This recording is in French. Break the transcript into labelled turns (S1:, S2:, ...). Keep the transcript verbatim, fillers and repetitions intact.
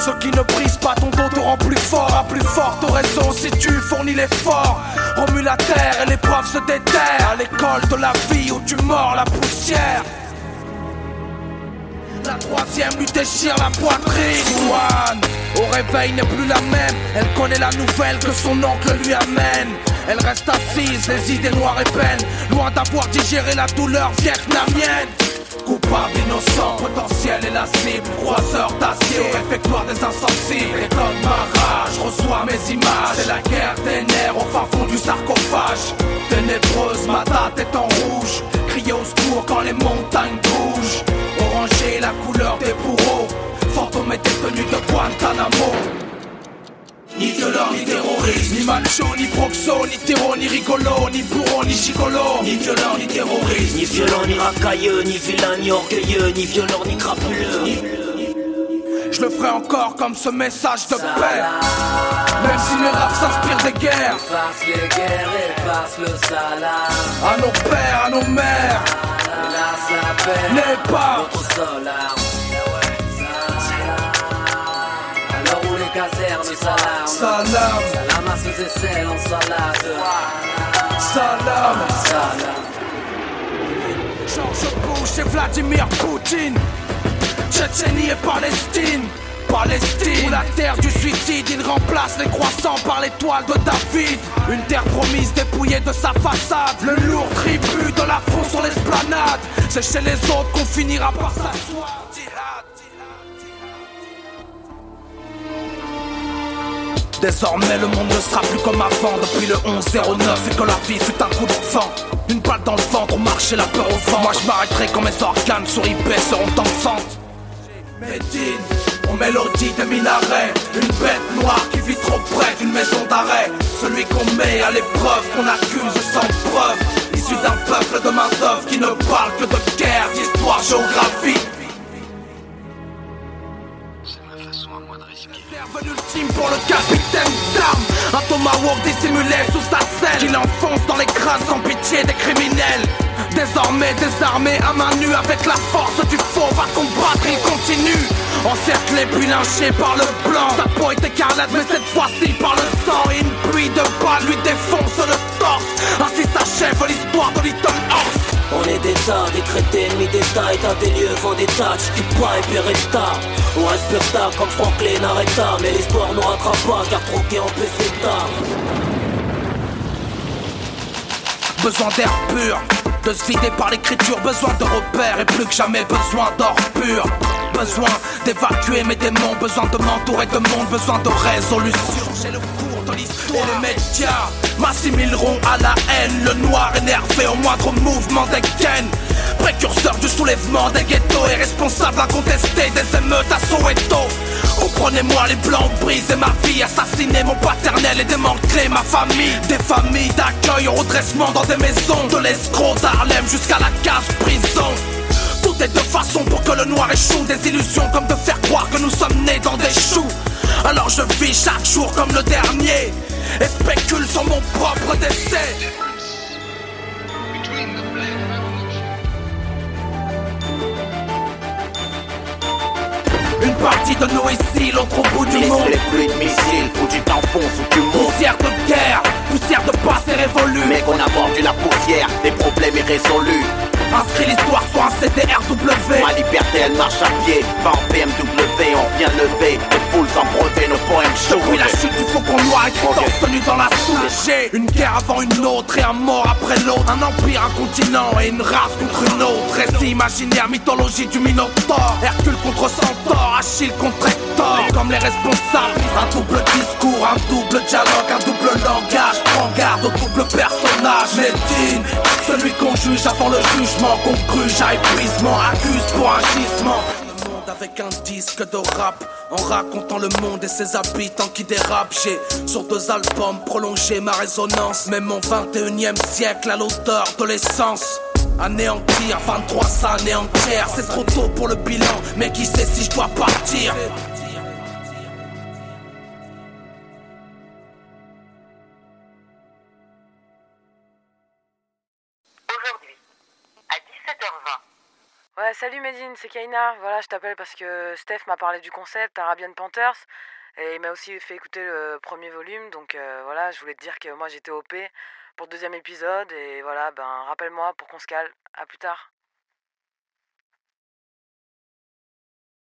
S1: Ce qui ne brise pas ton dos te rend plus fort. À plus forte raison si tu fournis l'effort. Remue la terre et l'épreuve se déterre. À l'école de la vie où tu mords la poussière. La troisième lui déchire la poitrine. Swan, au réveil n'est plus la même. Elle connaît la nouvelle que son oncle lui amène. Elle reste assise, les idées noires et peines, loin d'avoir digéré la douleur vietnamienne. Coupable, innocent, potentiel et la cible. Croiseur d'acier au réfectoire des insensibles. Et comme ma rage reçoit mes images. C'est la guerre des nerfs au fin fond du sarcophage. Ténébreuse, ma date est en rouge. Crier au secours quand les montagnes bougent. Orangé, la couleur des bourreaux. Fantôme et détenu de Guantanamo. Ni violeur, ni terroriste, ni macho, ni proxo, ni terreau, ni rigolo, ni bourreau, ni gigolo. Ni violeur, ni terroriste,
S2: ni violent, ni racailleux, ni vilain, ni orgueilleux, ni violent, ni crapuleux.
S1: Je le ferai encore comme ce message de paix. Même si le rap s'inspire des guerres.
S2: Efface les guerres, efface le salam.
S1: À nos pères, à nos mères.
S2: Hélas la paix,
S1: n'est pas
S2: notre seule arme. Caserne, salam,
S1: salam,
S2: salam à ceux et celles en salade.
S1: Salam,
S2: salam.
S1: George Bush et Vladimir Poutine. Tchétchénie et Palestine. Palestine, où la terre du suicide, il remplace les croissants par l'étoile de David. Une terre promise dépouillée de sa façade. Le lourd tribut de l'affront sur l'esplanade. C'est chez les autres qu'on finira par s'asseoir. Désormais le monde ne sera plus comme avant. Depuis le onze zéro neuf et que la vie fut un coup de vent. Une balle dans le ventre, marcher la peur au vent. Moi je m'arrêterai quand mes organes sur eBay seront enfantes. Médine, on mélodie des minarets. Une bête noire qui vit trop près d'une maison d'arrêt. Celui qu'on met à l'épreuve, qu'on accuse sans preuve. Issu d'un peuple de main d'œuvre qui ne parle que de guerre, d'histoire, géographie. Serve ultime pour le capitaine d'armes. Un tomahawk dissimulé sous sa selle. Qu'il enfonce dans les crânes sans pitié des criminels. Désormais désarmé à main nue avec la force du faux. Va combattre, il continue. Encerclé puis lynché par le blanc. Sa peau est écarlate mais cette fois-ci par le sang. Et une pluie de balles lui défonce le torse. Ainsi s'achève l'histoire de Little Horse.
S2: On est d'état, décrété ennemi d'état, état des lieux, vendetta, Chupa et Beretta. On respecta comme Franklin arrêta, mais l'histoire nous rattrape pas car troqué en peseta.
S1: Besoin d'air pur, de se vider par l'écriture, besoin de repères et plus que jamais besoin d'or pur. Besoin d'évacuer mes démons, besoin de m'entourer de monde, besoin de résolution. J'ai le cours de l'histoire et les médias m'assimileront à la haine. Le noir énervé au moindre mouvement des gaines. Précurseur du soulèvement des ghettos et responsable incontesté des émeutes à Soweto. Comprenez-moi, les blancs brisé ma vie, assassiné mon paternel et démantelé ma famille. Des familles d'accueil au redressement dans des maisons, de l'escroc d'Harlem jusqu'à la case prison. Tout est de façon pour que le noir échoue. Des illusions comme de faire croire que nous sommes nés dans des choux. Alors je vis chaque jour comme le dernier et spécule sur mon propre décès. Une partie de nous ici, l'autre au bout du
S3: Laisse
S1: monde.
S3: les pluies de missiles, ou tu t'enfonces ou tu montes.
S1: Poussière de guerre, poussière de passé révolu.
S3: Mais qu'on a mordu la poussière, des problèmes irrésolus.
S1: Inscris l'histoire sur un C D R W.
S3: Ma liberté elle marche à pied, va en B M W, on vient lever les foules sans brevet, nos poèmes chauds.
S1: Depuis la chute du faucon noir écrit torse nu dans la souche. Une guerre avant une autre et un mort après l'autre. Un empire, un continent et une race contre une autre. Récit imaginaire, mythologie du Minotaure. Hercule contre Centaure, Achille contre Hector. Et comme les responsables, un double discours, un double dialogue, un double langage. Prends garde au double personnage. Médine, celui qu'on juge avant le jugement. Qu'on gruge à épuisement, accuse pour un gisement. Le monde avec un disque de rap, en racontant le monde et ses habitants qui dérapent. J'ai sur deux albums prolongé ma résonance. Mais mon vingt et unième siècle à l'auteur de l'essence. Anéantir, vingt-trois années entières. C'est trop tôt pour le bilan, mais qui sait si je dois partir.
S4: Ouais, salut Medine, c'est Kaina. Voilà, je t'appelle parce que Steph m'a parlé du concept Arabian Panthers et il m'a aussi fait écouter le premier volume. Donc euh, voilà, je voulais te dire que moi j'étais O P pour le deuxième épisode et voilà, ben rappelle-moi pour qu'on se cale. À plus tard.